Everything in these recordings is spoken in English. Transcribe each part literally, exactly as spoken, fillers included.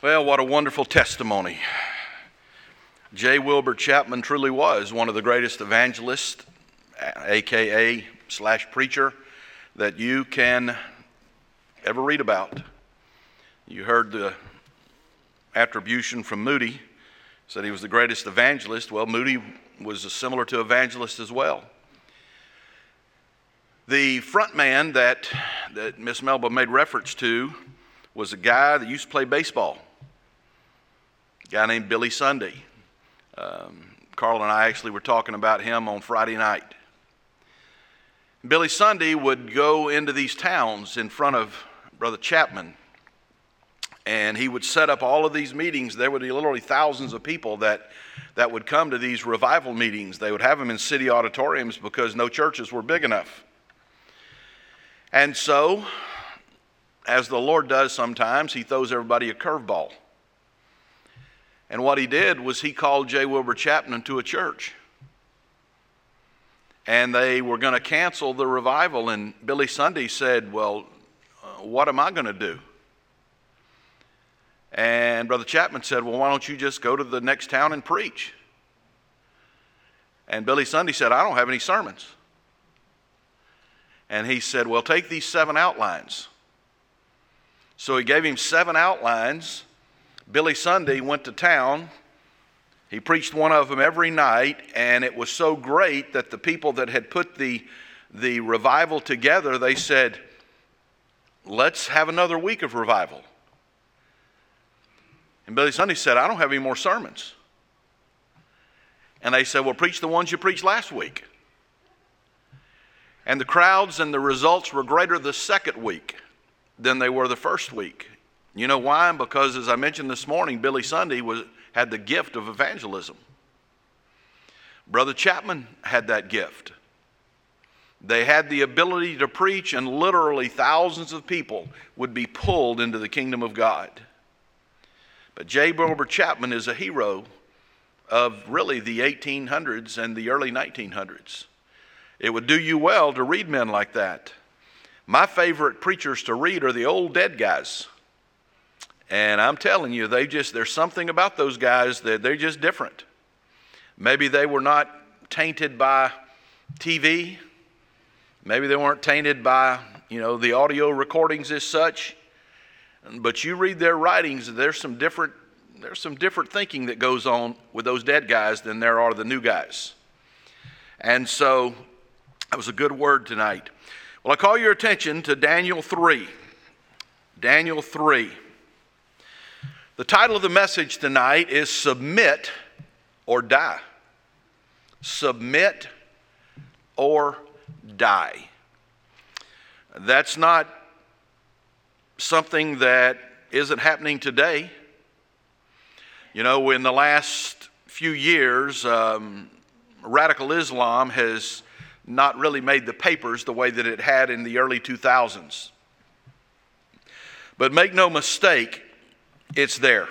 Well, what a wonderful testimony. J. Wilbur Chapman truly was one of the greatest evangelists, aka slash preacher, that you can ever read about. You heard the attribution from Moody, said he was the greatest evangelist. Well, Moody was similar to evangelist as well. The front man that, that Miss Melba made reference to was a guy that used to play baseball. A guy named Billy Sunday. Um, Carl and I actually were talking about him on Friday night. Billy Sunday would go into these towns in front of Brother Chapman, and he would set up all of these meetings. There would be literally thousands of people that, that would come to these revival meetings. They would have them in city auditoriums because no churches were big enough. And so, as the Lord does sometimes, he throws everybody a curveball. And what he did was he called J. Wilbur Chapman to a church. And they were going to cancel the revival. And Billy Sunday said, well, uh, what am I going to do? And Brother Chapman said, well, why don't you just go to the next town and preach? And Billy Sunday said, I don't have any sermons. And he said, well, take these seven outlines. So he gave him seven outlines. Billy Sunday went to town. He preached one of them every night, and it was so great that the people that had put the, the revival together, they said, let's have another week of revival. And Billy Sunday said, I don't have any more sermons. And they said, well, preach the ones you preached last week. And the crowds and the results were greater the second week than they were the first week. You know why? Because as I mentioned this morning, Billy Sunday was, had the gift of evangelism. Brother Chapman had that gift. They had the ability to preach, and literally thousands of people would be pulled into the kingdom of God. But J. Wilbur Chapman is a hero of really the eighteen hundreds and the early nineteen hundreds. It would do you well to read men like that. My favorite preachers to read are the old dead guys. And I'm telling you, they just there's something about those guys that they're just different. Maybe they were not tainted by T V. Maybe they weren't tainted by, you know, the audio recordings as such. But you read their writings, there's some different there's some different thinking that goes on with those dead guys than there are the new guys. And so that was a good word tonight. Well, I call your attention to Daniel three. Daniel three. The title of the message tonight is Submit or Die. Submit or Die. That's not something that isn't happening today. You know, in the last few years, um, radical Islam has not really made the papers the way that it had in the early two thousands. But make no mistake, it's there.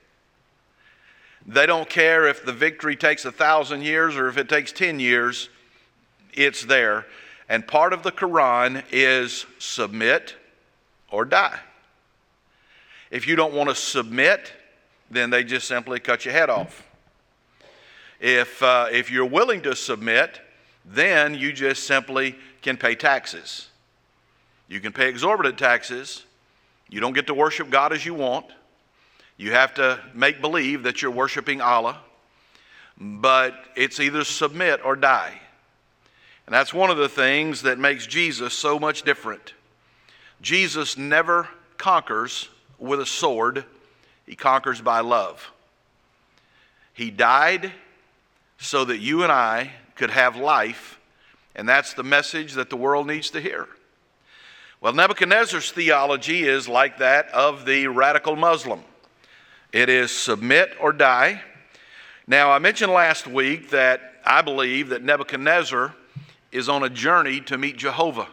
They don't care if the victory takes a thousand years or if it takes ten years, it's there. And part of the Quran is submit or die. If you don't want to submit, then they just simply cut your head off. If, uh, if you're willing to submit, then you just simply can pay taxes. You can pay exorbitant taxes. You don't get to worship God as you want. You have to make believe that you're worshiping Allah. But it's either submit or die. And that's one of the things that makes Jesus so much different. Jesus never conquers with a sword. He conquers by love. He died so that you and I could have life, and that's the message that the world needs to hear. Well, Nebuchadnezzar's theology is like that of the radical Muslim. It is submit or die. Now, I mentioned last week that I believe that Nebuchadnezzar is on a journey to meet Jehovah.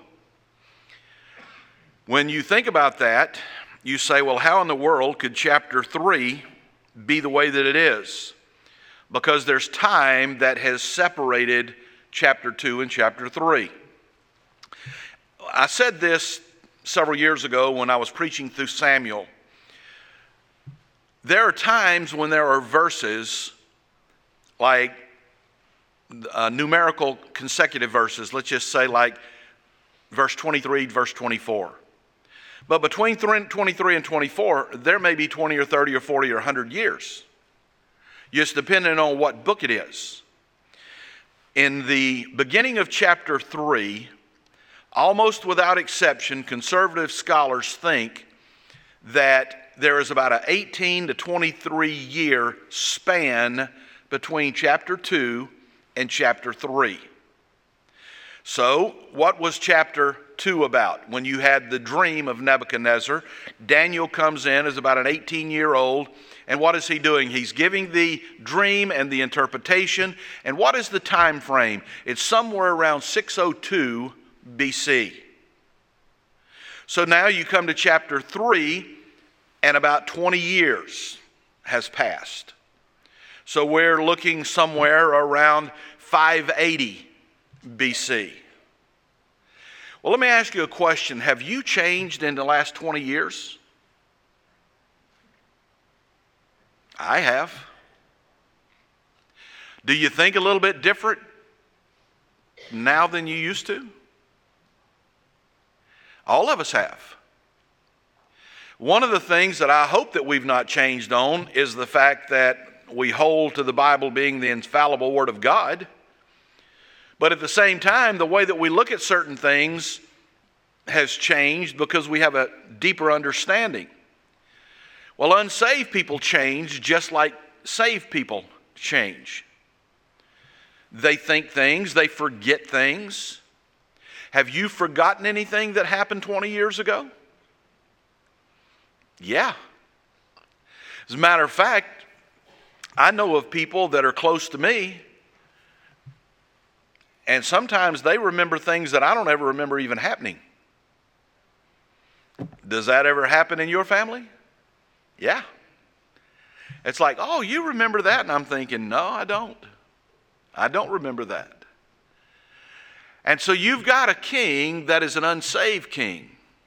When you think about that, you say, well, how in the world could chapter three be the way that it is? Because there's time that has separated chapter two and chapter three. I said this several years ago when I was preaching through Samuel. there are times when there are verses like uh, numerical consecutive verses, let's just say like verse twenty-three, verse twenty-four. But between twenty-three and twenty-four, there may be twenty or thirty or forty or one hundred years, just depending on what book it is. In the beginning of chapter three, almost without exception, conservative scholars think that there is about an eighteen to twenty-three year span between chapter two and chapter three. So, what was chapter two about? When you had the dream of Nebuchadnezzar, Daniel comes in as about an eighteen-year-old, and what is he doing? He's giving the dream and the interpretation. And what is the time frame? It's somewhere around six oh two B C. So now you come to chapter three, and about twenty years has passed. So we're looking somewhere around five eighty B C. Well, let me ask you a question. Have you changed in the last twenty years? I have. Do you think a little bit different now than you used to? All of us have. One of the things that I hope that we've not changed on is the fact that we hold to the Bible being the infallible Word of God. But at the same time, the way that we look at certain things has changed because we have a deeper understanding. Well, unsaved people change just like saved people change. They think things, they forget things. Have you forgotten anything that happened twenty years ago? Yeah. As a matter of fact, I know of people that are close to me, and sometimes they remember things that I don't ever remember even happening. Does that ever happen in your family? Yeah. It's like, oh, you remember that? And I'm thinking, no, I don't. I don't remember that. And so you've got a king that is an unsaved king.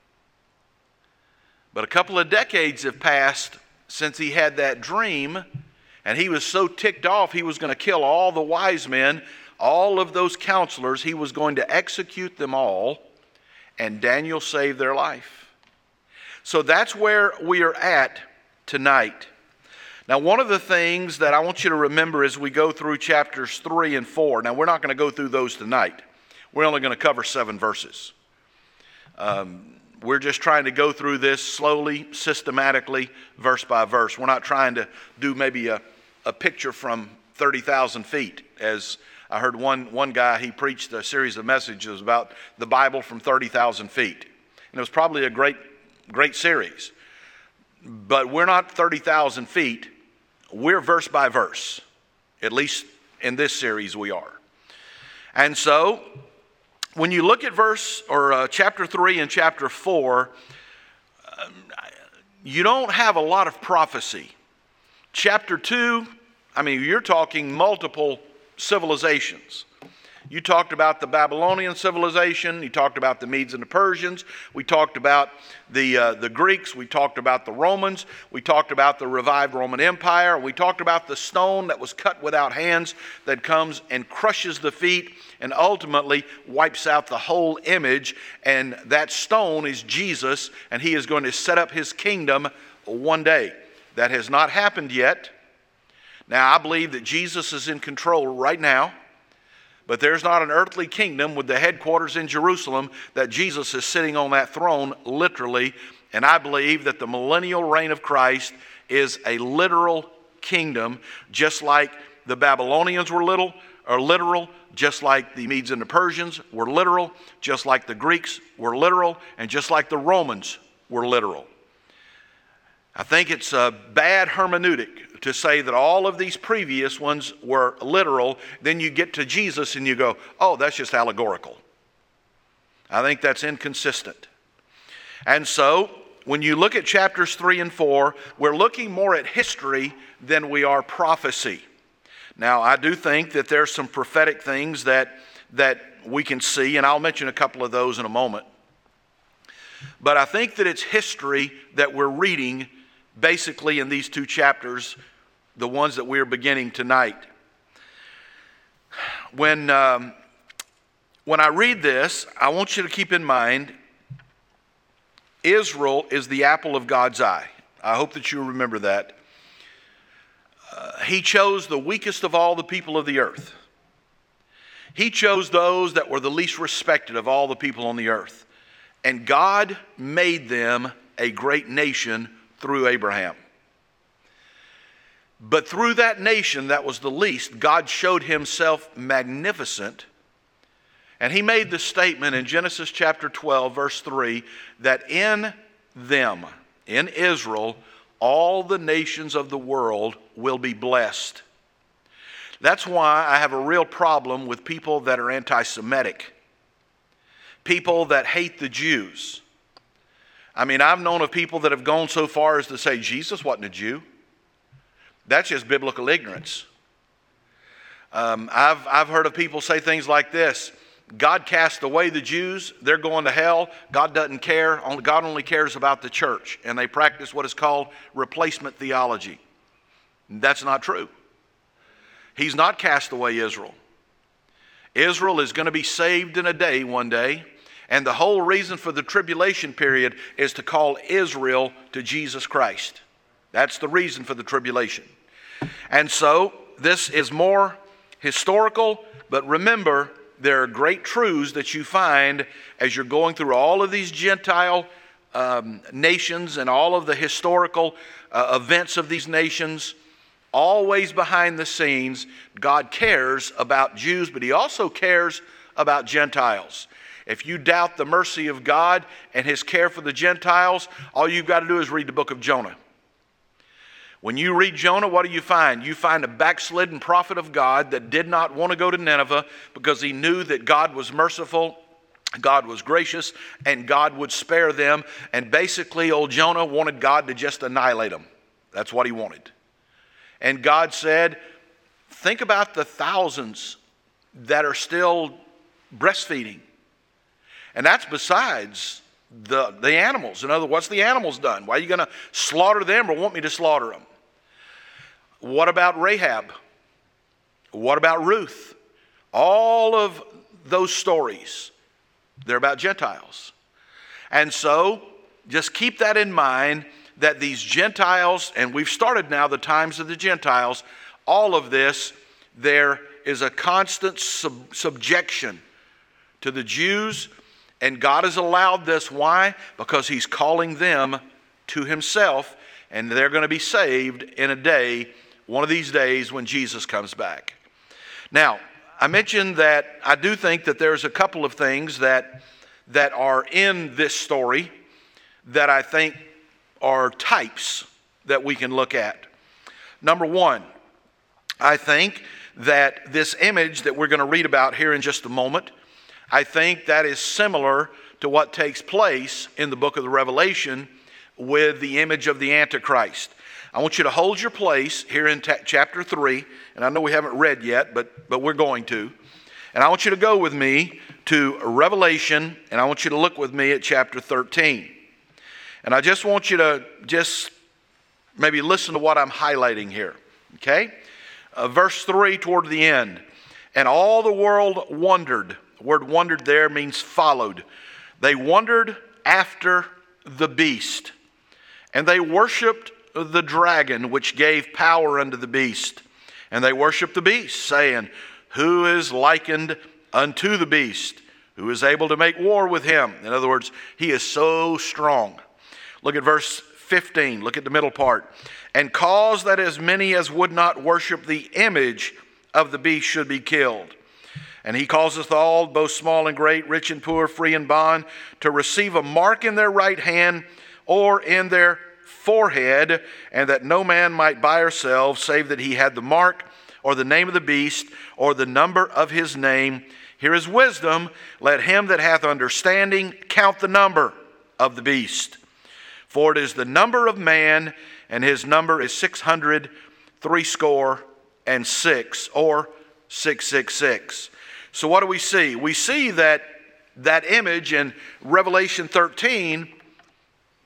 But a couple of decades have passed since he had that dream, and he was so ticked off he was going to kill all the wise men, all of those counselors. He was going to execute them all, and Daniel saved their life. So that's where we are at tonight. Now, one of the things that I want you to remember as we go through chapters three and four, now we're not going to go through those tonight. We're only going to cover seven verses. Um, we're just trying to go through this slowly, systematically, verse by verse. We're not trying to do maybe a, a picture from thirty thousand feet. As I heard one, one guy, he preached a series of messages about the Bible from thirty thousand feet. And it was probably a great, great series. But we're not thirty thousand feet. We're verse by verse. At least in this series we are. And so, when you look at verse or uh, chapter three and chapter four, um, you don't have a lot of prophecy. Chapter two, I mean, you're talking multiple civilizations. You talked about the Babylonian civilization. You talked about the Medes and the Persians. We talked about the uh, the Greeks. We talked about the Romans. We talked about the revived Roman Empire. We talked about the stone that was cut without hands that comes and crushes the feet and ultimately wipes out the whole image. And that stone is Jesus, and he is going to set up his kingdom one day. That has not happened yet. Now, I believe that Jesus is in control right now. But there's not an earthly kingdom with the headquarters in Jerusalem that Jesus is sitting on that throne literally. And I believe that the millennial reign of Christ is a literal kingdom, just like the Babylonians were little, or literal, just like the Medes and the Persians were literal, just like the Greeks were literal, and just like the Romans were literal. I think it's a bad hermeneutic to say that all of these previous ones were literal. Then you get to Jesus and you go, oh, that's just allegorical. I think that's inconsistent. And so, when you look at chapters three and four, we're looking more at history than we are prophecy. Now, I do think that there's some prophetic things that, that we can see, and I'll mention a couple of those in a moment. But I think that it's history that we're reading basically in these two chapters, the ones that we're beginning tonight. When, um, when I read this, I want you to keep in mind, Israel is the apple of God's eye. I hope that you remember that. Uh, he chose the weakest of all the people of the earth. He chose those that were the least respected of all the people on the earth. And God made them a great nation through Abraham. But through that nation that was the least, God showed himself magnificent. And he made the statement in Genesis chapter twelve, verse three, that in them, in Israel, all the nations of the world will be blessed. That's why I have a real problem with people that are anti-Semitic. People that hate the Jews. I mean, I've known of people that have gone so far as to say Jesus wasn't a Jew. That's just biblical ignorance. Um, I've, I've heard of people say things like this. God cast away the Jews. They're going to hell. God doesn't care. God only cares about the church. And they practice what is called replacement theology. That's not true. He's not cast away Israel. Israel is going to be saved in a day one day. And the whole reason for the tribulation period is to call Israel to Jesus Christ. That's the reason for the tribulation. And so this is more historical, but remember, there are great truths that you find as you're going through all of these Gentile um, nations and all of the historical uh, events of these nations. Always behind the scenes, God cares about Jews, but he also cares about Gentiles. If you doubt the mercy of God and his care for the Gentiles, all you've got to do is read the book of Jonah. When you read Jonah, what do you find? You find a backslidden prophet of God that did not want to go to Nineveh because he knew that God was merciful, God was gracious, and God would spare them. And basically, old Jonah wanted God to just annihilate them. That's what he wanted. And God said, think about the thousands that are still breastfeeding. And that's besides the, the animals. In other words, what's the animals done? Why are you going to slaughter them or want me to slaughter them? What about Rahab? What about Ruth? All of those stories, they're about Gentiles. And so, just keep that in mind, that these Gentiles, and we've started now the times of the Gentiles, all of this, there is a constant sub- subjection to the Jews, and God has allowed this. Why? Because he's calling them to himself, and they're going to be saved in a day, one of these days when Jesus comes back. Now, I mentioned that I do think that there's a couple of things that, that are in this story that I think are types that we can look at. Number one, I think that this image that we're going to read about here in just a moment, I think that is similar to what takes place in the book of the Revelation with the image of the Antichrist. I want you to hold your place here in ta- chapter three, and I know we haven't read yet, but, but we're going to. And I want you to go with me to Revelation, and I want you to look with me at chapter thirteen. And I just want you to just maybe listen to what I'm highlighting here, okay? Uh, verse three toward the end. And all the world wondered. The word wondered there means followed. They wondered after the beast. And they worshiped the dragon, which gave power unto the beast. And they worshiped the beast, saying, who is likened unto the beast? Who is able to make war with him? In other words, he is so strong. Look at verse fifteen. Look at the middle part. And cause that as many as would not worship the image of the beast should be killed. And he causeth all, both small and great, rich and poor, free and bond, to receive a mark in their right hand or in their forehead, and that no man might buy or sell, save that he had the mark or the name of the beast or the number of his name. Here is wisdom. Let him that hath understanding count the number of the beast. For it is the number of man, and his number is six hundred threescore and six, or six six six. So what do we see? We see that that image in Revelation thirteen,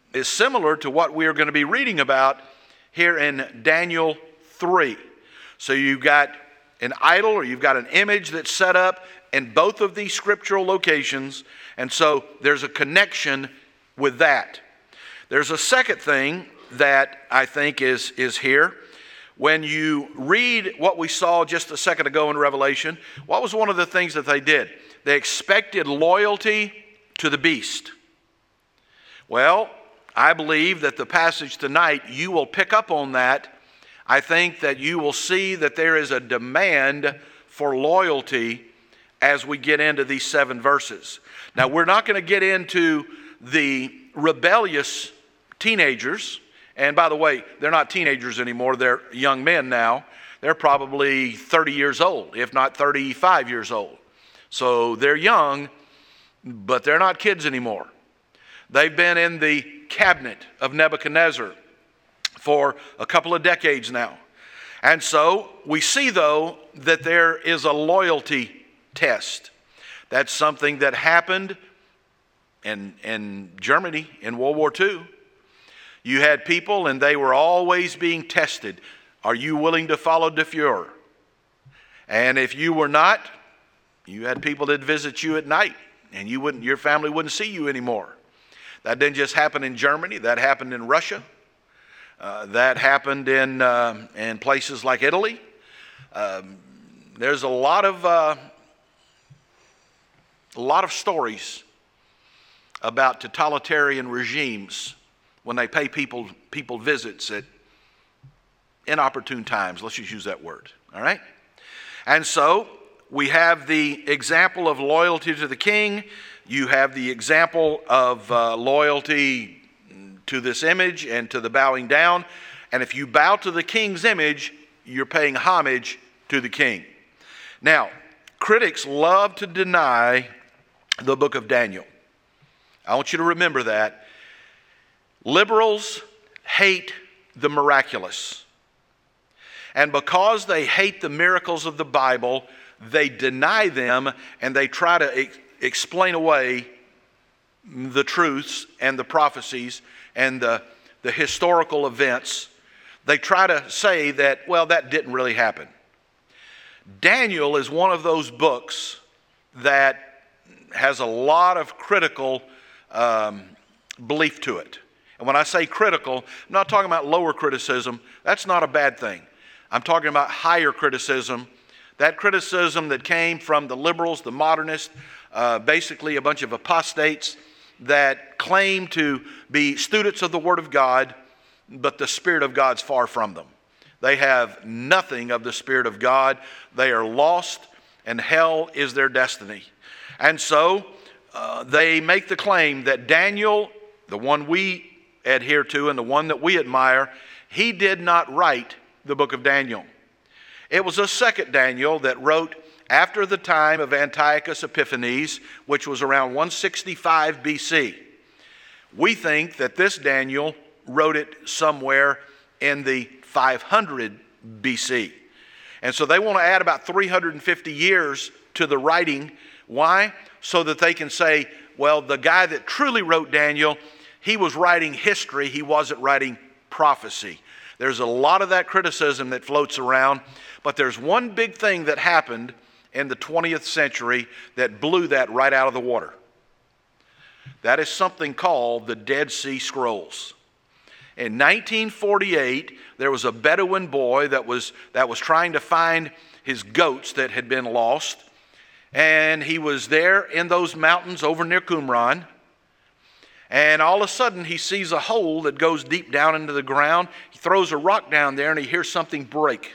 is similar to what we are going to be reading about here in Daniel three. So you've got an idol, or you've got an image that's set up in both of these scriptural locations, and so there's a connection with that. There's a second thing that I think is, is here. When you read what we saw just a second ago in Revelation, what was one of the things that they did? They expected loyalty to the beast. Well, I believe that the passage tonight, you will pick up on that. I think that you will see that there is a demand for loyalty as we get into these seven verses. Now, we're not going to get into the rebellious teenagers. And by the way, they're not teenagers anymore. They're young men now. They're probably thirty years old, if not thirty-five years old. So they're young, but they're not kids anymore. They've been in the cabinet of Nebuchadnezzar for a couple of decades now. And so we see, though, that there is a loyalty test. That's something that happened in, in Germany in World War Two. You had people, and they were always being tested. Are you willing to follow the Fuhrer? And if you were not, you had people that visit you at night, and you wouldn't, your family wouldn't see you anymore. That didn't just happen in Germany. That happened in Russia. Uh, that happened in uh, in places like Italy. Um, there's a lot of uh, a lot of stories about totalitarian regimes when they pay people people visits at inopportune times. Let's just use that word. All right. And so we have the example of loyalty to the king. You have the example of uh, loyalty to this image and to the bowing down. And if you bow to the king's image, you're paying homage to the king. Now, critics love to deny the book of Daniel. I want you to remember that. Liberals hate the miraculous. And because they hate the miracles of the Bible, they deny them, and they try to ex- explain away the truths and the prophecies and the, the historical events. They try to say that, well, that didn't really happen. Daniel is one of those books that has a lot of critical um, belief to it. And when I say critical, I'm not talking about lower criticism. That's not a bad thing. I'm talking about higher criticism. That criticism that came from the liberals, the modernists, uh, basically a bunch of apostates that claim to be students of the Word of God, but the Spirit of God's far from them. They have nothing of the Spirit of God. They are lost, and hell is their destiny. And so uh, they make the claim that Daniel, the one we adhere to and the one that we admire, he did not write the book of Daniel. It was a second Daniel that wrote after the time of Antiochus Epiphanes, which was around one sixty-five B C. We think that this Daniel wrote it somewhere in the five hundred B C. And so they want to add about three hundred fifty years to the writing. Why? So that they can say, well, the guy that truly wrote Daniel, he was writing history, he wasn't writing prophecy. There's a lot of that criticism that floats around, but there's one big thing that happened in the twentieth century that blew that right out of the water. That is something called the Dead Sea Scrolls. In nineteen forty-eight, there was a Bedouin boy that was, that was trying to find his goats that had been lost, and he was there in those mountains over near Qumran. And all of a sudden, he sees a hole that goes deep down into the ground. He throws a rock down there, and he hears something break.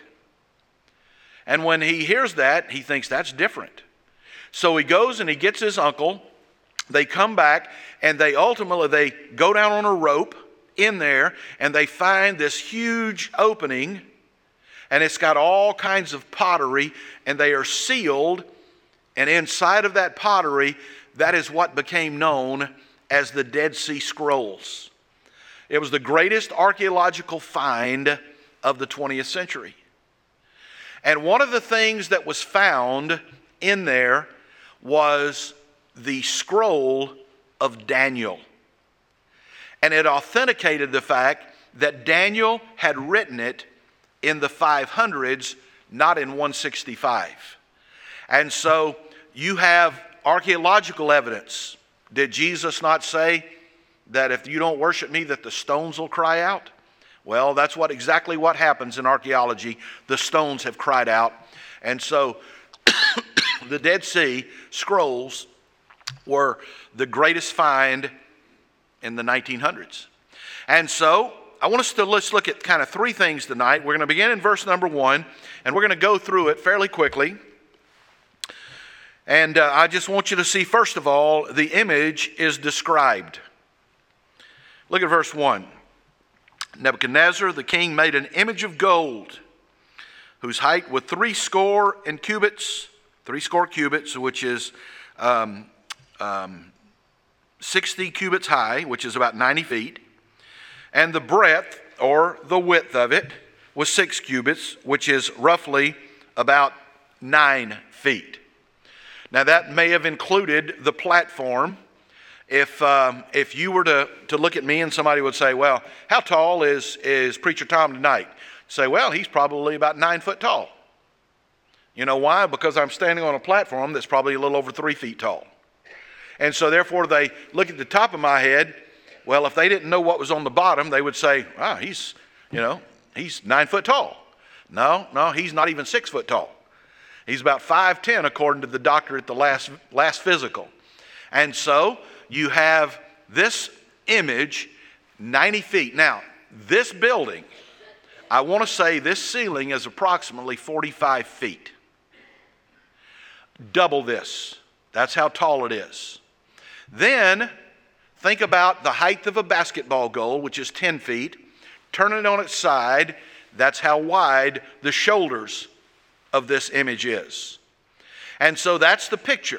And when he hears that, he thinks that's different. So he goes and he gets his uncle. They come back, and they ultimately, they go down on a rope in there, and they find this huge opening, and it's got all kinds of pottery, and they are sealed. And inside of that pottery, that is what became known as the Dead Sea Scrolls. It was the greatest archaeological find of the twentieth century. And one of the things that was found in there was the scroll of Daniel. and it authenticated the fact that Daniel had written it in the five hundreds, not in one sixty-five. And so you have archaeological evidence. Did Jesus not say that if you don't worship me, that the stones will cry out? Well, that's what exactly what happens in archaeology. The stones have cried out. And so the Dead Sea Scrolls were the greatest find in the nineteen hundreds. And so I want us to let's look at kind of three things tonight. We're going to begin in verse number one, and we're going to go through it fairly quickly. And uh, I just want you to see, first of all, the image is described. Look at verse one. Nebuchadnezzar the king made an image of gold, whose height was three score and cubits, three score cubits, which is um, um, sixty cubits high, which is about ninety feet. And the breadth, or the width of it, was six cubits, which is roughly about nine feet. Now that may have included the platform. If um, if you were to, to look at me and somebody would say, well, how tall is, is Preacher Tom tonight? Say, well, he's probably about nine foot tall. You know why? Because I'm standing on a platform that's probably a little over three feet tall. And so therefore they look at the top of my head. Well, if they didn't know what was on the bottom, they would say, ah, he's, you know, he's nine foot tall. No, no, he's not even six foot tall. He's about five ten according to the doctor at the last, last physical. And so you have this image, ninety feet. Now, this building, I want to say this ceiling is approximately forty-five feet. Double this. That's how tall it is. Then, think about the height of a basketball goal, which is ten feet. Turn it on its side. That's how wide the shoulders of this image is. And so that's the picture.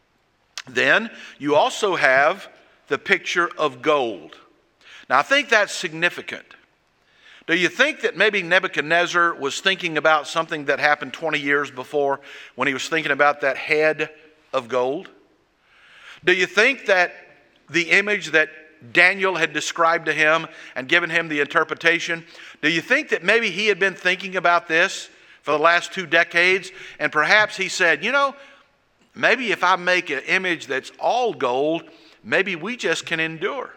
Then you also have the picture of gold. Now I think that's significant. Do you think that maybe Nebuchadnezzar was thinking about something that happened twenty years before when he was thinking about that head of gold? Do you think that the image that Daniel had described to him and given him the interpretation, do you think that maybe he had been thinking about this for the last two decades and perhaps he said, you know, maybe if I make an image that's all gold, maybe we just can endure.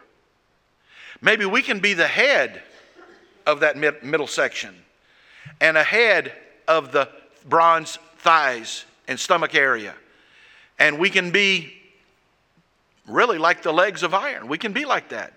Maybe we can be the head of that mid- middle section and a head of the bronze thighs and stomach area. And we can be really like the legs of iron. We can be like that.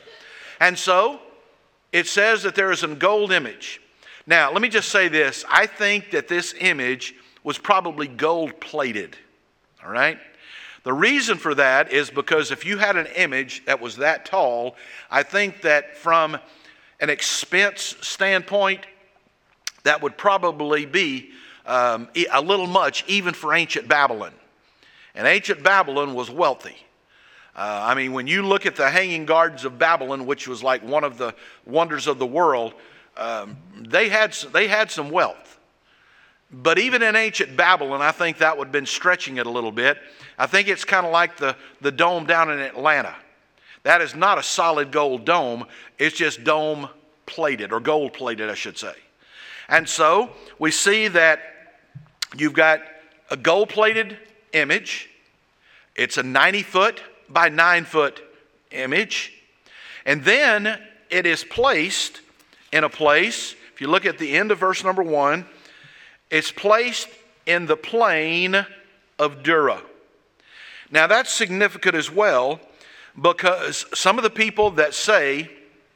And so it says that there is a gold image. Now, let me just say this. I think that this image was probably gold plated. All right? The reason for that is because if you had an image that was that tall, I think that from an expense standpoint, that would probably be um, a little much even for ancient Babylon. And ancient Babylon was wealthy. Uh, I mean, when you look at the Hanging Gardens of Babylon, which was like one of the wonders of the world, um, they had they had some wealth. But even in ancient Babylon, I think that would have been stretching it a little bit. I think it's kind of like the, the dome down in Atlanta. That is not a solid gold dome. It's just dome plated, or gold plated, I should say. And so we see that you've got a gold plated image. It's a ninety foot by nine foot image. And then it is placed in a place, if you look at the end of verse number one, it's placed in the plain of Dura. Now that's significant as well, because some of the people that say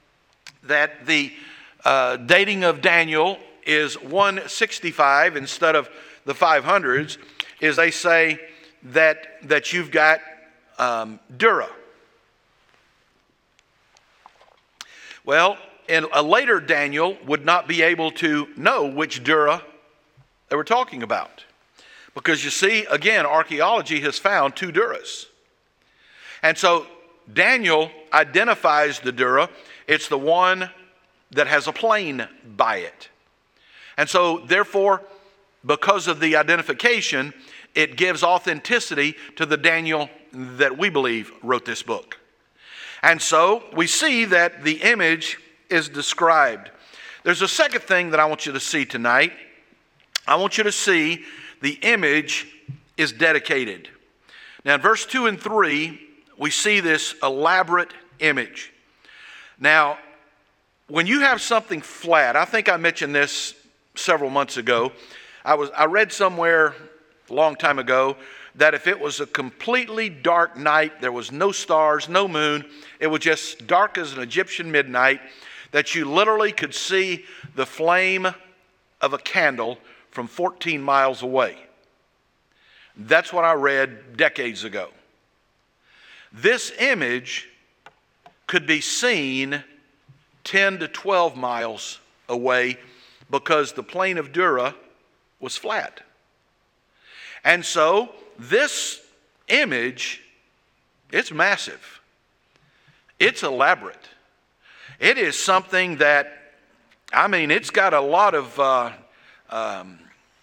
that the uh, dating of Daniel is one sixty-five instead of the five hundreds, is they say that, that you've got um, Dura. Well, and a later Daniel would not be able to know which Dura they were talking about. Because you see, again, archaeology has found two Duras. And so Daniel identifies the Dura. It's the one that has a plane by it. And so therefore, because of the identification, it gives authenticity to the Daniel that we believe wrote this book. And so we see that the image is described. There's a second thing that I want you to see tonight. I want you to see the image is dedicated. Now in verse two and three, we see this elaborate image. Now, when you have something flat, I think I mentioned this several months ago. I was I read somewhere a long time ago that if it was a completely dark night, there was no stars, no moon, it was just dark as an Egyptian midnight, that you literally could see the flame of a candle from fourteen miles away. That's what I read decades ago. This image could be seen ten to twelve miles away because the plain of Dura was flat. And so this image, it's massive. It's elaborate. It is something that, I mean, it's got a lot of, uh, um,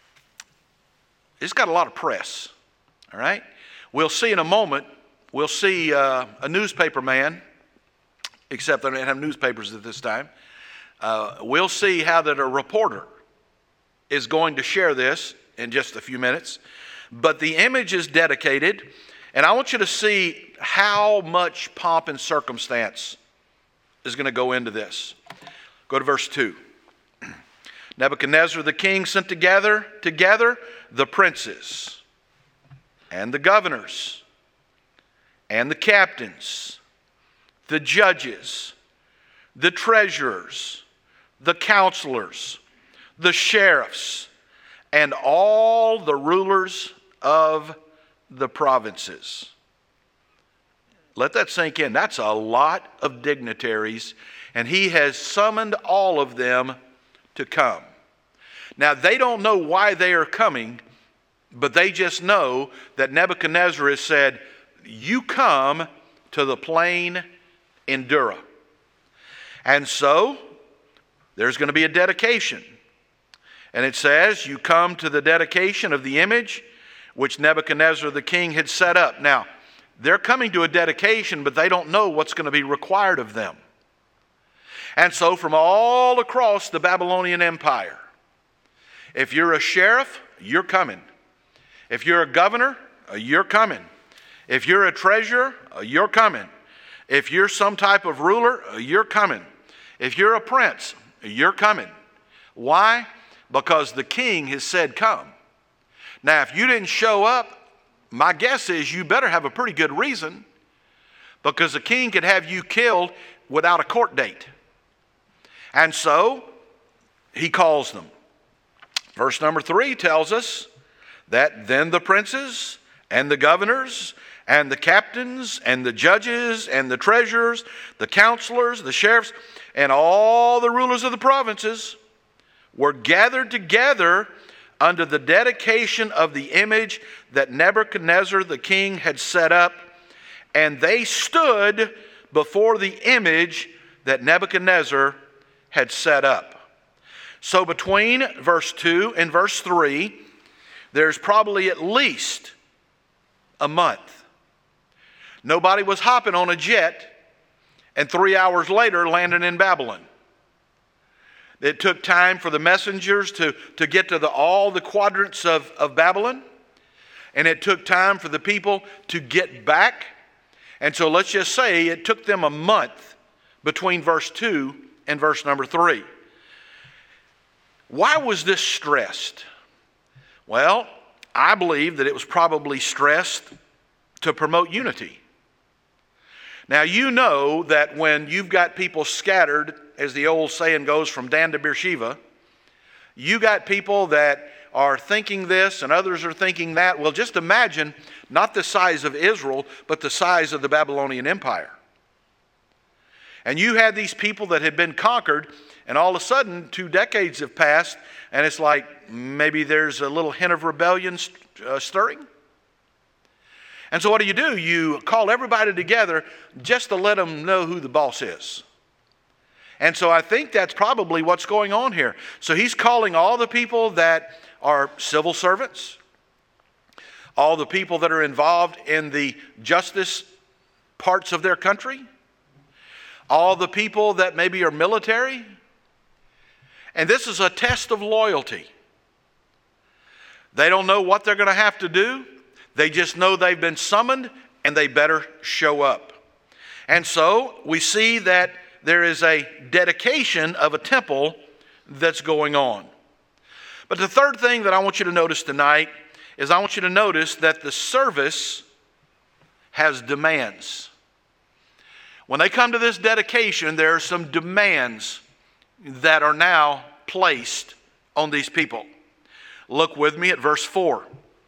it's got a lot of press, all right? We'll see in a moment, we'll see uh, a newspaper man, except they don't have newspapers at this time. Uh, we'll see how that a reporter is going to share this in just a few minutes. But the image is dedicated, and I want you to see how much pomp and circumstance is going to go into this. Go to verse two. Nebuchadnezzar the king sent together, together the princes and the governors and the captains, the judges, the treasurers, the counselors, the sheriffs, and all the rulers of the provinces. Let that sink in. That's a lot of dignitaries, and he has summoned all of them to come. Now, they don't know why they are coming, but they just know that Nebuchadnezzar has said, you come to the plain in Dura. And so, there's going to be a dedication. And it says, you come to the dedication of the image which Nebuchadnezzar the king had set up. Now, they're coming to a dedication, but they don't know what's going to be required of them. And so from all across the Babylonian Empire, if you're a sheriff, you're coming. If you're a governor, you're coming. If you're a treasurer, you're coming. If you're some type of ruler, you're coming. If you're a prince, you're coming. Why? Because the king has said come. Now, if you didn't show up, my guess is you better have a pretty good reason, because the king could have you killed without a court date. And so he calls them. Verse number three tells us that then the princes and the governors and the captains and the judges and the treasurers, the counselors, the sheriffs, and all the rulers of the provinces were gathered together under the dedication of the image that Nebuchadnezzar the king had set up, and they stood before the image that Nebuchadnezzar had set up. So between verse two and verse three, there's probably at least a month. Nobody was hopping on a jet and three hours later landing in Babylon. It took time for the messengers to, to get to the, all the quadrants of, of Babylon. And it took time for the people to get back. And so let's just say it took them a month between verse two and verse number three. Why was this stressed? Well, I believe that it was probably stressed to promote unity. Now, you know that when you've got people scattered, as the old saying goes, from Dan to Beersheba, you got people that are thinking this and others are thinking that. Well, just imagine not the size of Israel, but the size of the Babylonian Empire. And you had these people that had been conquered, and all of a sudden, two decades have passed, and it's like maybe there's a little hint of rebellion uh, stirring. And so what do you do? You call everybody together just to let them know who the boss is. And so I think that's probably what's going on here. So he's calling all the people that are civil servants, all the people that are involved in the justice parts of their country, all the people that maybe are military. And this is a test of loyalty. They don't know what they're going to have to do. They just know they've been summoned and they better show up. And so we see that there is a dedication of a temple that's going on. But the third thing that I want you to notice tonight is I want you to notice that the service has demands. When they come to this dedication, there are some demands that are now placed on these people. Look with me at verse four.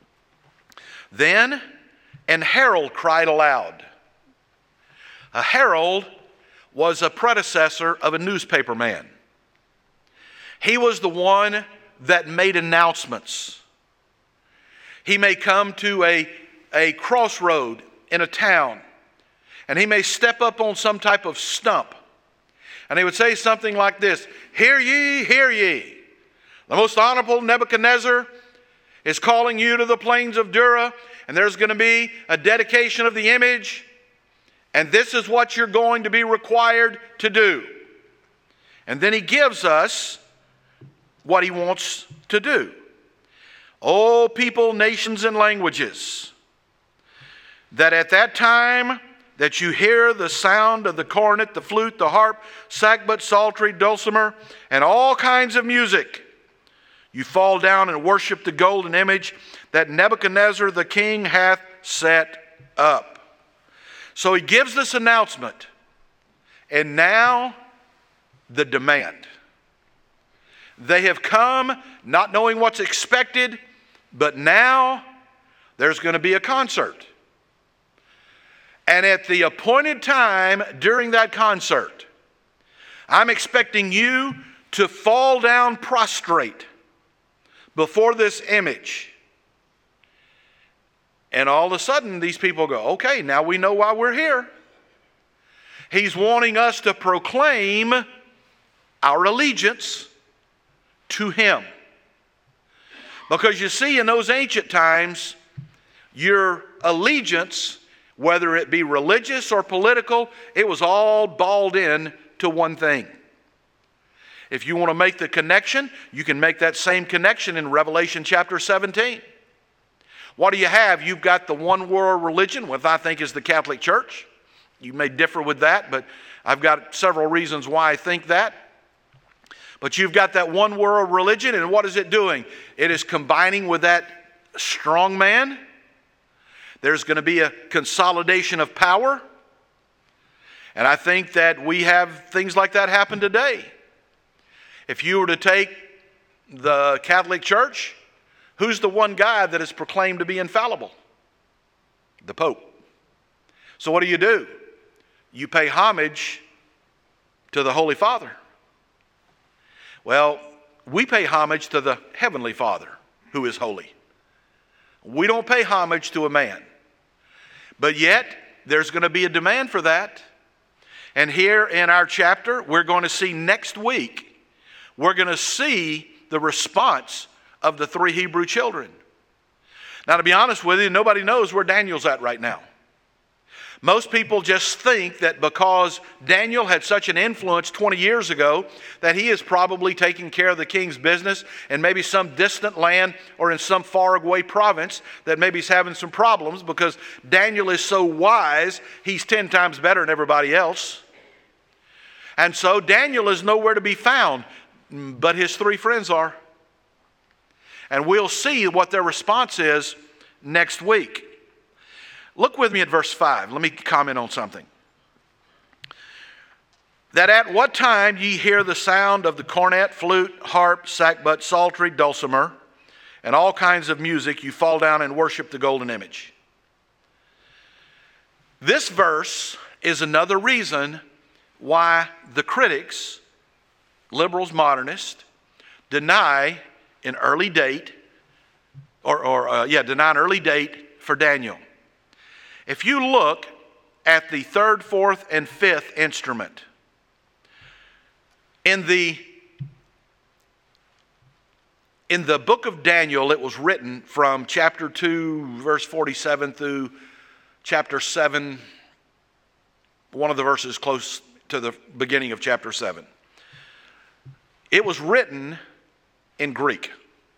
Then an herald cried aloud. A herald was a predecessor of a newspaper man. He was the one that made announcements. He may come to a, a crossroad in a town, and he may step up on some type of stump, and he would say something like this: "Hear ye, hear ye. The most honorable Nebuchadnezzar is calling you to the plains of Dura, and there's going to be a dedication of the image, and this is what you're going to be required to do." And then he gives us what he wants to do. "O people, nations, and languages, that at that time that you hear the sound of the cornet, the flute, the harp, sackbut, psaltery, dulcimer, and all kinds of music, you fall down and worship the golden image that Nebuchadnezzar the king hath set up." So he gives this announcement, and now the demand. They have come not knowing what's expected, but now there's going to be a concert. And at the appointed time during that concert, I'm expecting you to fall down prostrate before this image. And all of a sudden, these people go, okay, now we know why we're here. He's wanting us to proclaim our allegiance to him. Because you see, in those ancient times, your allegiance, whether it be religious or political, it was all balled in to one thing. If you want to make the connection, you can make that same connection in Revelation chapter seventeen. What do you have? You've got the one world religion, what I think is the Catholic Church. You may differ with that, but I've got several reasons why I think that. But you've got that one world religion, and what is it doing? It is combining with that strong man. There's going to be a consolidation of power. And I think that we have things like that happen today. If you were to take the Catholic Church, who's the one guy that is proclaimed to be infallible? The Pope. So what do you do? You pay homage to the Holy Father. Well, we pay homage to the Heavenly Father, who is holy. We don't pay homage to a man. But yet, there's going to be a demand for that. And here in our chapter, we're going to see next week, we're going to see the response of the three Hebrew children. Now, to be honest with you, nobody knows where Daniel's at right now. Most people just think that because Daniel had such an influence twenty years ago, that he is probably taking care of the king's business in maybe some distant land or in some faraway province that maybe he's having some problems because Daniel is so wise, he's ten times better than everybody else. And so Daniel is nowhere to be found, but his three friends are. And we'll see what their response is next week. Look with me at verse five. Let me comment on something. That at what time ye hear the sound of the cornet, flute, harp, sackbut, psaltery, dulcimer, and all kinds of music, you fall down and worship the golden image. This verse is another reason why the critics, liberals, modernists, deny an early date, or, or uh, yeah, deny an early date for Daniel. If you look at the third, fourth, and fifth instrument, in the, in the book of Daniel, it was written from chapter two, verse forty-seven through chapter seven, one of the verses close to the beginning of chapter seven. It was written in Greek.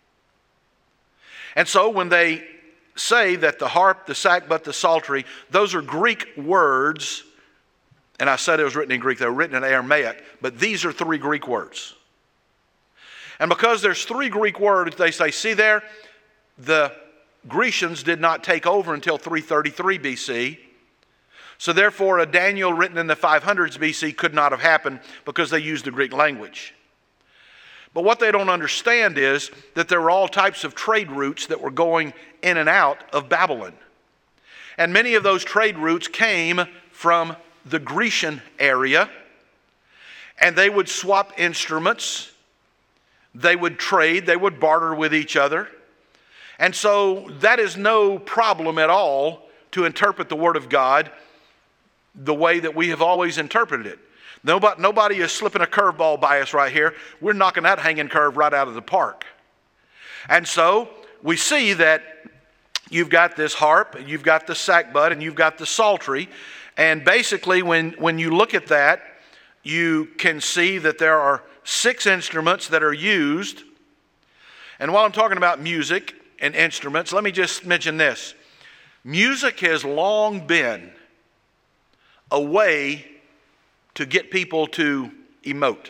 And so when they say that the harp, the sackbut, the psaltery, those are Greek words, and I said it was written in Greek, they were written in Aramaic, but these are three Greek words. And because there's three Greek words, they say, see there, the Grecians did not take over until three thirty-three B C. So therefore, a Daniel written in the five hundreds B C could not have happened because they used the Greek language. But what they don't understand is that there were all types of trade routes that were going in and out of Babylon. And many of those trade routes came from the Grecian area, and they would swap instruments, they would trade, they would barter with each other. And so that is no problem at all to interpret the Word of God the way that we have always interpreted it. Nobody, nobody is slipping a curveball by us right here. We're knocking that hanging curve right out of the park. And so we see that you've got this harp, you've got the sackbut, and you've got the psaltery. And basically when, when you look at that, you can see that there are six instruments that are used. And while I'm talking about music and instruments, let me just mention this. Music has long been a way to get people to emote.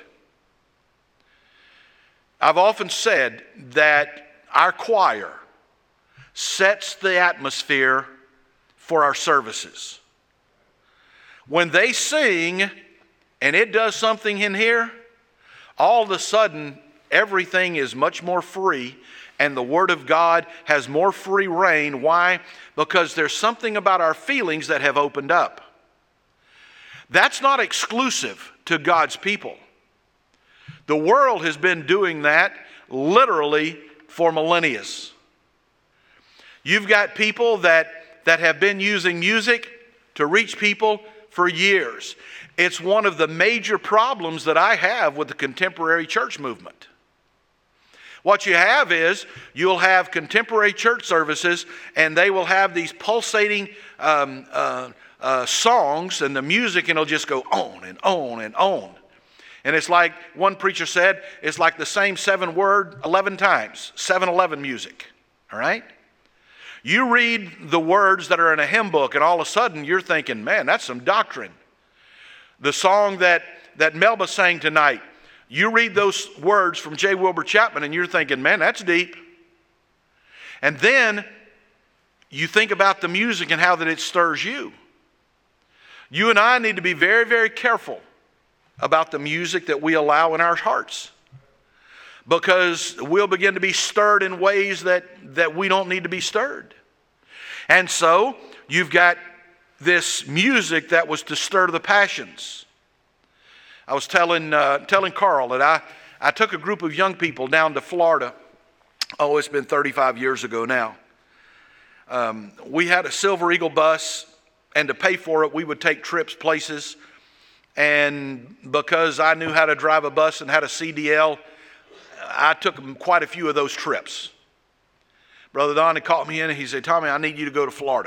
I've often said that our choir sets the atmosphere for our services. When they sing and it does something in here, all of a sudden everything is much more free and the Word of God has more free reign. Why? Because there's something about our feelings that have opened up. That's not exclusive to God's people. The world has been doing that literally for millennia. You've got people that, that have been using music to reach people for years. It's one of the major problems that I have with the contemporary church movement. What you have is you'll have contemporary church services and they will have these pulsating um, uh, uh, songs and the music, and it'll just go on and on and on. And it's like one preacher said, it's like the same seven word eleven times, seven eleven music, all right? You read the words that are in a hymn book and all of a sudden you're thinking, man, that's some doctrine. The song that, that Melba sang tonight, you read those words from J. Wilbur Chapman and you're thinking, man, that's deep. And then you think about the music and how that it stirs you. You and I need to be very, very careful about the music that we allow in our hearts, because we'll begin to be stirred in ways that, that we don't need to be stirred. And so you've got this music that was to stir the passions. I was telling uh, telling Carl that I, I took a group of young people down to Florida. Oh, it's been thirty-five years ago now. Um, we had a Silver Eagle bus, and to pay for it, we would take trips places. And because I knew how to drive a bus and had a C D L, I took quite a few of those trips. Brother Don had called me in and he said, Tommy, I need you to go to Florida.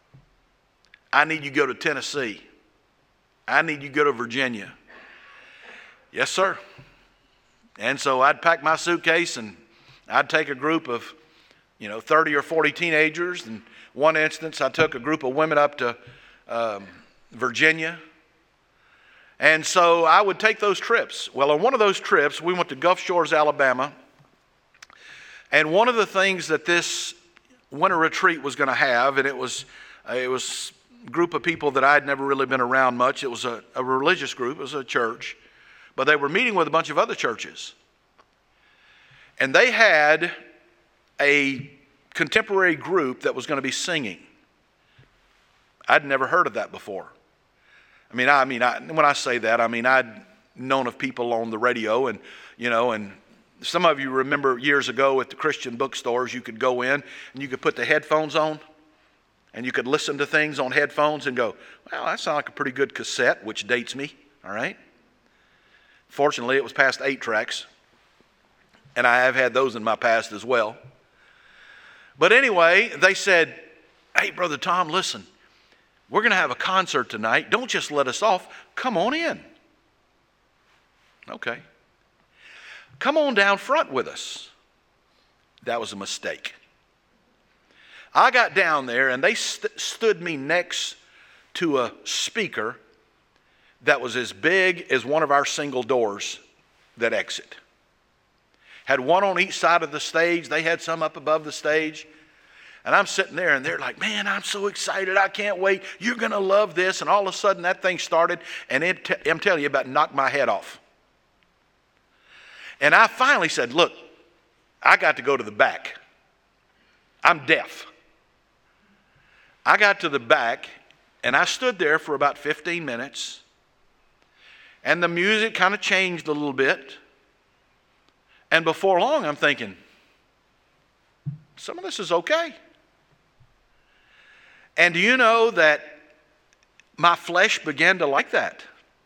I need you to go to Tennessee. I need you to go to Virginia. Yes, sir. And so I'd pack my suitcase and I'd take a group of, you know, thirty or forty teenagers. In one instance, I took a group of women up to um, Virginia. And so I would take those trips. Well, on one of those trips, we went to Gulf Shores, Alabama. And one of the things that this winter retreat was going to have, and it was, uh, it was a group of people that I'd never really been around much. It was a, a religious group. It was a church. But they were meeting with a bunch of other churches. And they had a contemporary group that was going to be singing. I'd never heard of that before. I mean, I mean, I, when I say that, I mean, I'd known of people on the radio and, you know, and some of you remember years ago at the Christian bookstores, you could go in and you could put the headphones on and you could listen to things on headphones and go, well, that sounds like a pretty good cassette, which dates me, all right? Fortunately, it was past eight tracks, and I have had those in my past as well. But anyway, they said, hey, Brother Tom, listen. We're going to have a concert tonight. Don't just let us off. Come on in. Okay. Come on down front with us. That was a mistake. I got down there and they st- stood me next to a speaker that was as big as one of our single doors that exit. Had one on each side of the stage. They had some up above the stage. And I'm sitting there and they're like, man, I'm so excited. I can't wait. You're going to love this. And all of a sudden that thing started and it t- I'm telling you, about knocked my head off. And I finally said, look, I got to go to the back. I'm deaf. I got to the back and I stood there for about fifteen minutes. And the music kind of changed a little bit. And before long, I'm thinking, some of this is okay. And do you know that my flesh began to like that?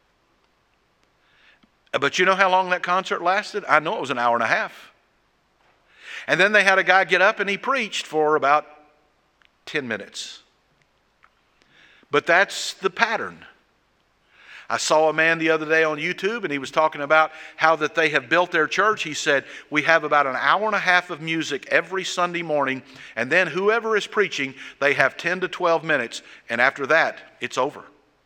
But you know how long that concert lasted? I know it was an hour and a half. And then they had a guy get up and he preached for about ten minutes. But that's the pattern. I saw a man the other day on YouTube and he was talking about how that they have built their church. He said, we have about an hour and a half of music every Sunday morning, and then whoever is preaching, they have ten to twelve minutes, and after that, it's over.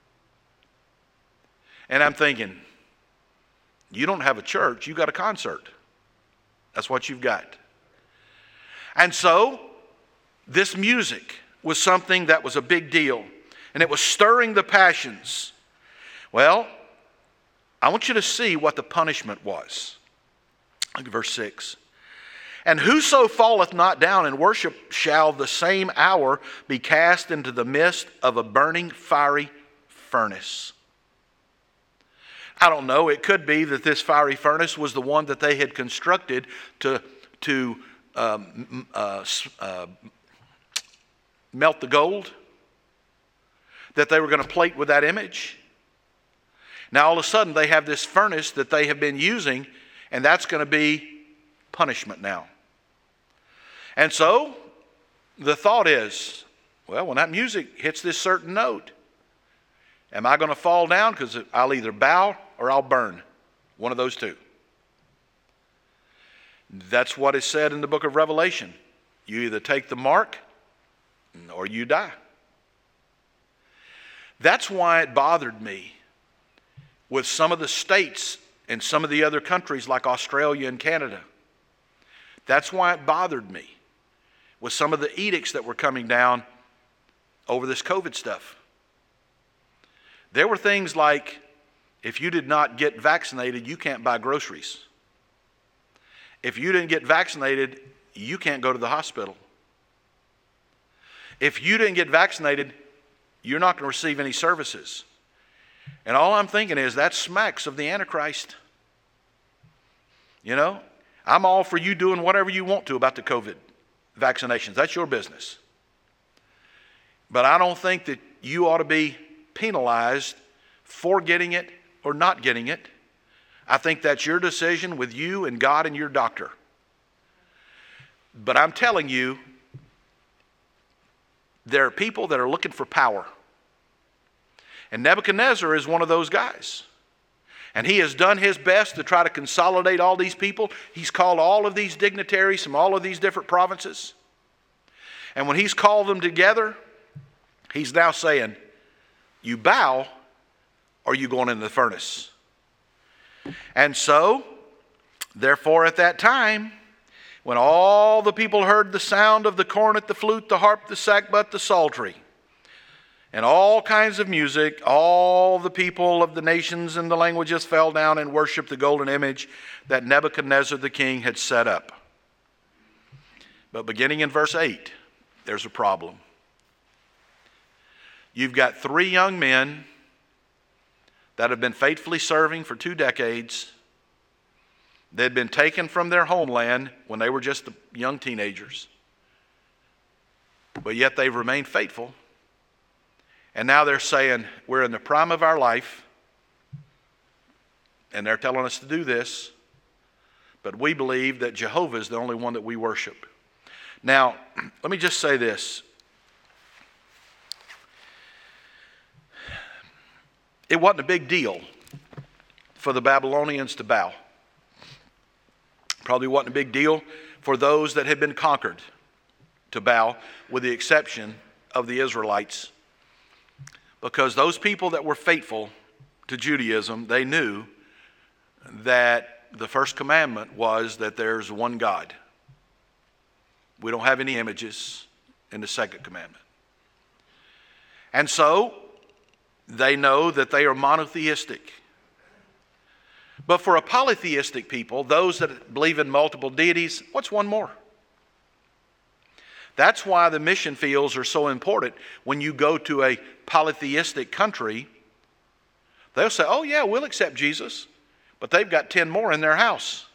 And I'm thinking, you don't have a church, you got a concert. That's what you've got. And so, this music was something that was a big deal, and it was stirring the passions. Well, I want you to see what the punishment was. Look at verse six. And whoso falleth not down in worship shall the same hour be cast into the midst of a burning fiery furnace. I don't know, it could be that this fiery furnace was the one that they had constructed to, to um, uh, uh, melt the gold that they were going to plate with that image. Now all of a sudden they have this furnace that they have been using, and that's going to be punishment now. And so the thought is, well, when that music hits this certain note, am I going to fall down? Because I'll either bow or I'll burn. One of those two. That's what is said in the book of Revelation. You either take the mark or you die. That's why it bothered me with some of the states and some of the other countries like Australia and Canada. That's why it bothered me with some of the edicts that were coming down over this COVID stuff. There were things like, if you did not get vaccinated, you can't buy groceries. If you didn't get vaccinated, you can't go to the hospital. If you didn't get vaccinated, you're not going to receive any services. And all I'm thinking is that smacks of the Antichrist. You know, I'm all for you doing whatever you want to about the COVID vaccinations. That's your business. But I don't think that you ought to be penalized for getting it or not getting it. I think that's your decision with you and God and your doctor. But I'm telling you, there are people that are looking for power. And Nebuchadnezzar is one of those guys. And he has done his best to try to consolidate all these people. He's called all of these dignitaries from all of these different provinces. And when he's called them together, he's now saying, you bow or you going into the furnace. And so, therefore at that time, when all the people heard the sound of the cornet, the flute, the harp, the sackbut, the psaltery, and all kinds of music, all the people of the nations and the languages fell down and worshiped the golden image that Nebuchadnezzar the king had set up. But beginning in verse eight, there's a problem. You've got three young men that have been faithfully serving for two decades. They'd been taken from their homeland when they were just young teenagers. But yet they've remained faithful. And now they're saying, we're in the prime of our life, and they're telling us to do this, but we believe that Jehovah is the only one that we worship. Now, let me just say this. It wasn't a big deal for the Babylonians to bow. Probably wasn't a big deal for those that had been conquered to bow, with the exception of the Israelites. Because those people that were faithful to Judaism, they knew that the first commandment was that there's one God. We don't have any images in the second commandment. And so, they know that they are monotheistic. But for a polytheistic people, those that believe in multiple deities, what's one more? That's why the mission fields are so important. When you go to a polytheistic country, they'll say, oh yeah, we'll accept Jesus, but they've got ten more in their house.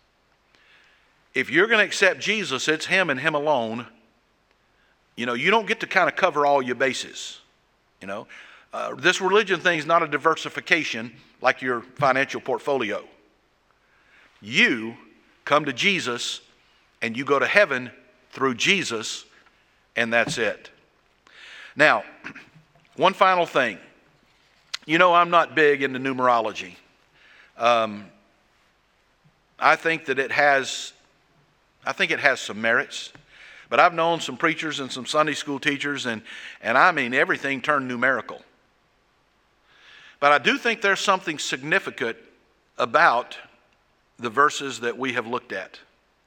If you're going to accept Jesus, it's him and him alone. You know, you don't get to kind of cover all your bases. You know, uh, this religion thing is not a diversification like your financial portfolio. You come to Jesus and you go to heaven through Jesus, and that's it. Now, one final thing. You know, I'm not big into numerology. Um, I think that it has, I think it has some merits. But I've known some preachers and some Sunday school teachers, and, and I mean, everything turned numerical. But I do think there's something significant about the verses that we have looked at.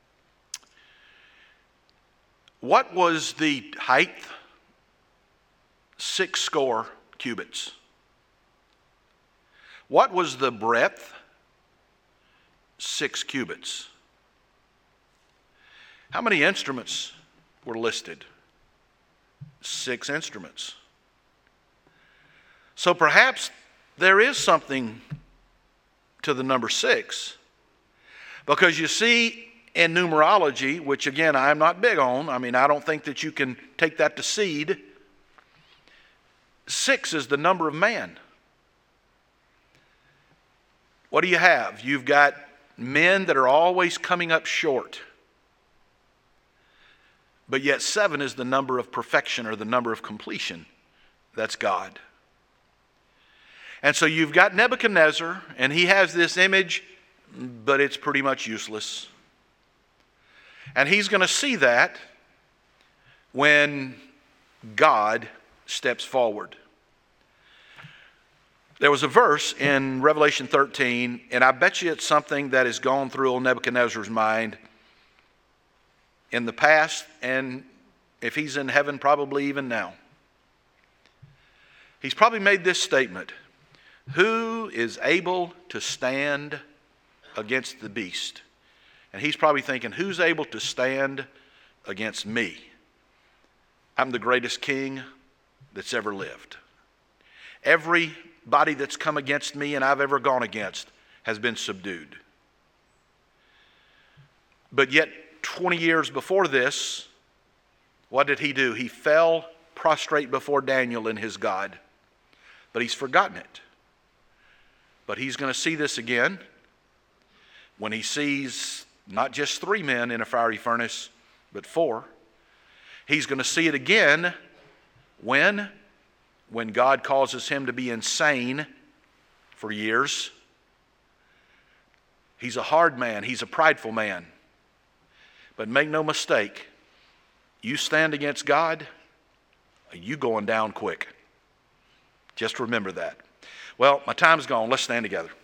What was the height? Six score cubits. What was the breadth? Six cubits. How many instruments were listed? Six instruments. So perhaps there is something to the number six, because you see in numerology, which again I'm not big on, I mean I don't think that you can take that to seed, six is the number of man. What do you have? You've got men that are always coming up short. But yet seven is the number of perfection, or the number of completion. That's God. And so you've got Nebuchadnezzar, and he has this image, but it's pretty much useless. And he's going to see that when God steps forward. There was a verse in Revelation thirteen, and I bet you it's something that has gone through old Nebuchadnezzar's mind in the past, and if he's in heaven, probably even now. He's probably made this statement: who is able to stand against the beast? And he's probably thinking, who's able to stand against me? I'm the greatest king that's ever lived. Everybody that's come against me and I've ever gone against has been subdued. But yet, twenty years before this, what did he do? He fell prostrate before Daniel and his God. But he's forgotten it. But he's going to see this again when he sees not just three men in a fiery furnace, but four. He's going to see it again when? When God causes him to be insane for years. He's a hard man. He's a prideful man. But make no mistake, you stand against God, you going down quick. Just remember that. Well, my time's gone. Let's stand together.